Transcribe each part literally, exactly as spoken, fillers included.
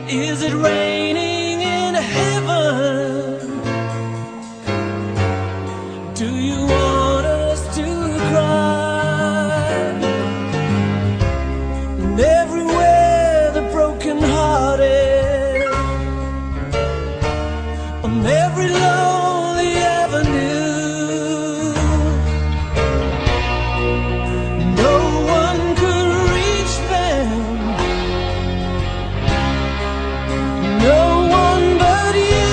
Is it raining in heaven? Do you want us to cry? And everywhere the broken hearted, on every lonely avenue, no one could reach them, no one but you.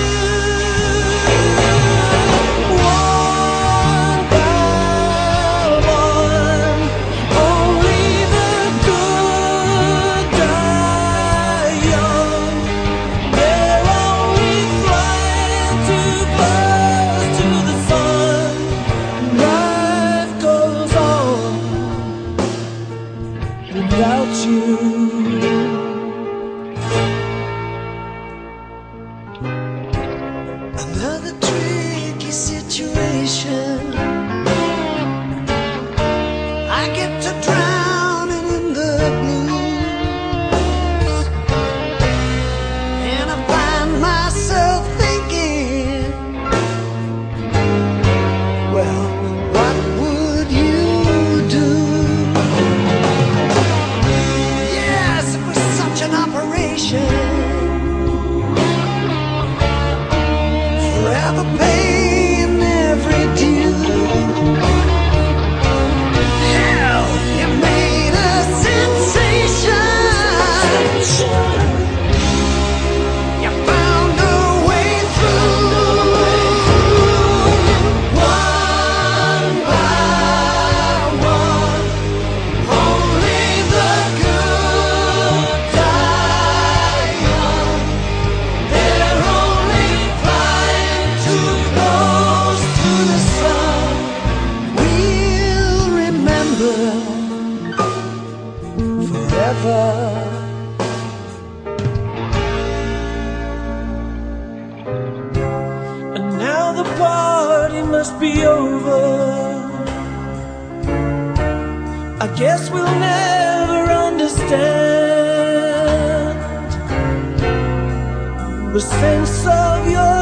One by one, only the good die young. They're only flying too close to the sun. Life goes on without you. Another tricky situation. I get to drowning in the blues, and I find myself thinking, well, what would you do? Yes, it was such an operation, forever paying every due. Hell, you made a sensation. You found a way through. One by one, only the good die young. They're only flying too close to the sun. We'll remember forever. And now the party must be over. I guess we'll never understand the sense of your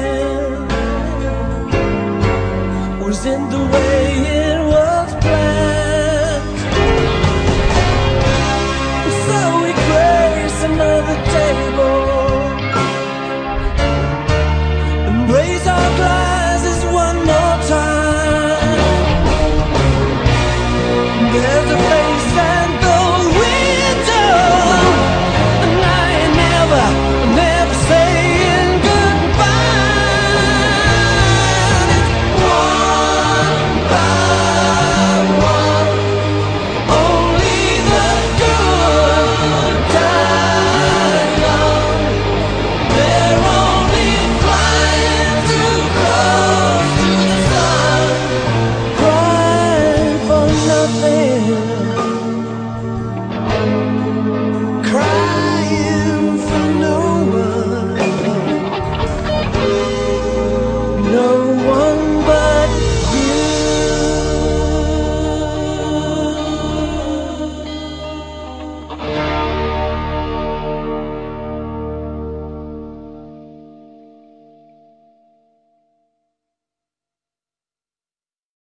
leaving was in the way it was planned.